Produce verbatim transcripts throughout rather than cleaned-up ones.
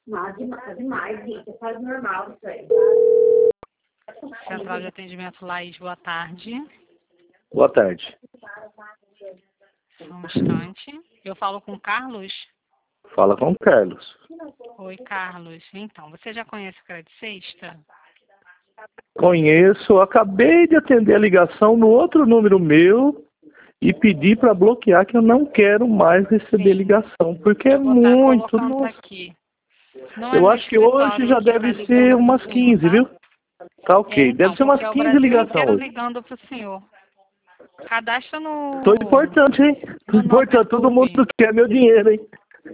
Não, demais, demais, gente. Faz normal isso aí. Central de atendimento Laís, boa tarde. Boa tarde. Só um instante. Eu falo com o Carlos? Fala com o Carlos. Oi, Carlos. Então, você já conhece o Crédito Sexta? Conheço, acabei de atender a ligação no outro número meu e pedi para bloquear que eu não quero mais receber Sim. ligação, porque é Eu vou estar muito, colocando nossa. aqui. Não é Eu no acho que hoje escritório já que está deve ligando ser pro umas senhor, quinze, tá? viu? Tá É, ok, então, deve ser umas porque é o quinze Brasil inteiro ligações hoje. ligando pro senhor. Cadastra Tô no... importante, hein? Tô no Não importante, todo Perturbe. mundo quer meu dinheiro, hein?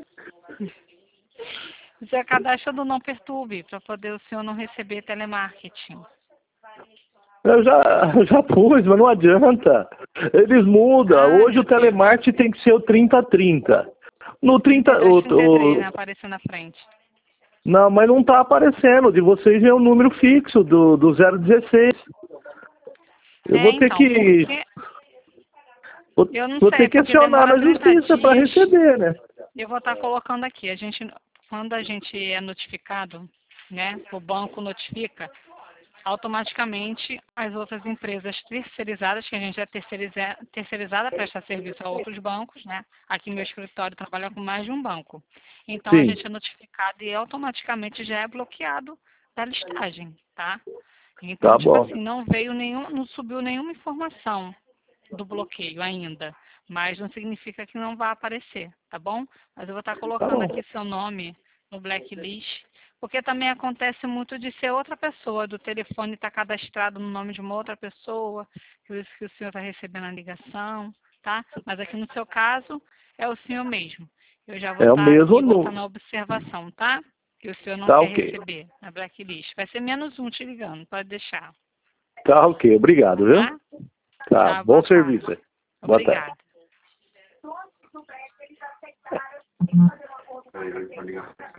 Você cadastra do Não Perturbe, para poder o senhor não receber telemarketing. Eu já, eu já pus, mas não adianta. Eles mudam. Ah, Hoje meu o Deus. telemarketing tem que ser o trinta trinta. No trinta, trinta e dois, o, trinta e três, né? o, Aparecendo na frente. não, mas não tá aparecendo. De vocês é o número fixo do, do zero dezesseis. Eu É, vou ter então, que. porque... Vou, Eu não vou sei, ter que porque acionar demora na trinta justiça para dias. receber, né? Eu vou estar colocando aqui. A gente, quando a gente é notificado, né? O banco notifica, automaticamente as outras empresas terceirizadas, que a gente é terceiriza, terceirizada, presta serviço a outros bancos, né? Aqui no meu escritório trabalha com mais de um banco. Então a Sim. gente é notificado e automaticamente já é bloqueado da listagem, tá? Então, Tá tipo bom. assim, não veio nenhum, não subiu nenhuma informação do bloqueio ainda, mas não significa que não vai aparecer, tá bom? Mas eu vou estar Tá colocando bom. aqui seu nome no blacklist, porque também acontece muito de ser outra pessoa, do telefone estar cadastrado no nome de uma outra pessoa, por isso que o senhor está recebendo a ligação, tá? Mas aqui no seu caso, é o senhor mesmo. Eu já vou É o estar mesmo aqui botando número. na observação, tá? Que o senhor não Tá quer ok. receber na blacklist. Vai ser menos um te ligando, pode deixar, Tá ok. Obrigado, viu? tá? Tá. Tá, Bom boa tarde. serviço aí. Boa tarde. Obrigada.